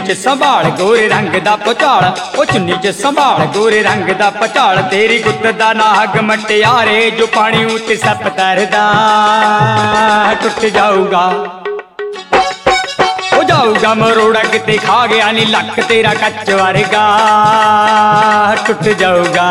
च संभाल गोरे रंग दा भुचाल, ओ चुन्नी च संभाल गोरे रंग दा भुचाल। तेरी गुत्त दा नाग मटियारे जो पानी उत्ते सप तरदा टुट जाऊगा, हो जाऊगा मरोड़ा किते खा गया नी लक तेरा कच्च वर्गा टुट जाऊगा।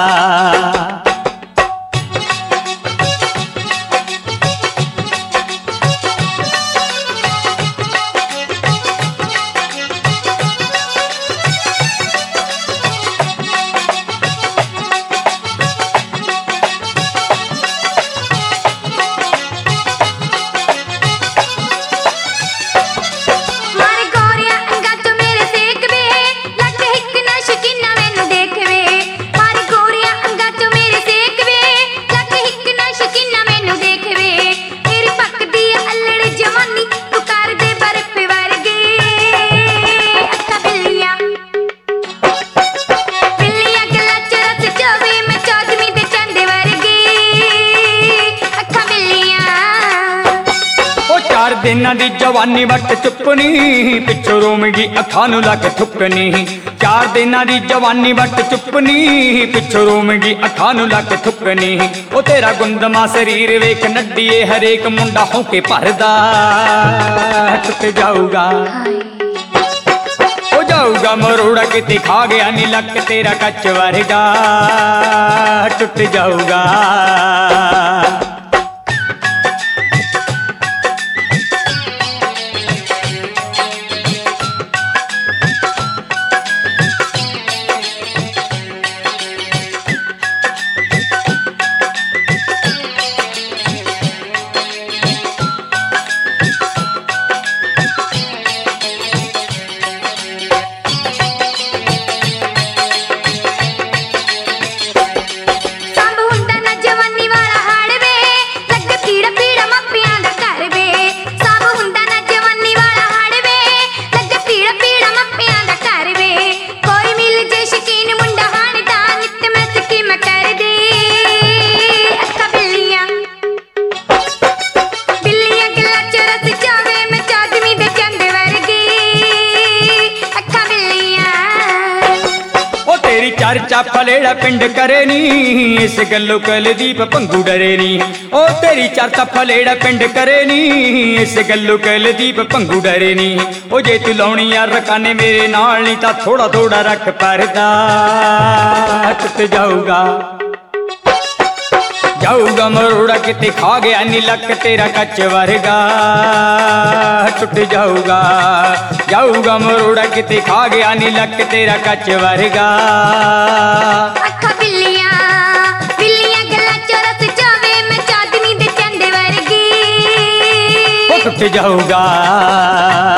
दिनां दी जवानी वट चुपनी पिछों रोमगी अखां नूं लग थुकनी। 4 दिनां दी जवानी वट चुपनी पिछों रोमगी अखां नूं लग थुकनी। ओ तेरा गुंदमा शरीर वेख नड्डीए हरेक मुंडा होके भरदा टुट जाऊगा, हो जाऊगा मरोड़ा किते खा गया नी लक तेरा कच्च वर्गा टुट जाऊगा। चर्चा फलेड़ा पिंड करे नी इस गल्लों कुलदीप भंगू डरे नी। ओ तेरी चर्चा फलेड़ा पिंड करे नी इस गल्लों कुलदीप भंगू डरे नी। ओ जे तू लाउणी यार रकाने मेरे नाल नी तां थोड़ा थोड़ा रख परदा टुट जाऊगा, जाऊगा मरोड़ा किते खा गया नी लक तेरा कच्च वर्गा टुट जाऊगा, जाऊगा मरोड़ा किते खा गया नी लक तेरा कच्च वर्गा। अखा बिल्लियां बिल्लियां गल्लां च रस जावे मैं चांदनी दे चंद वर्गी टुट जाऊगा।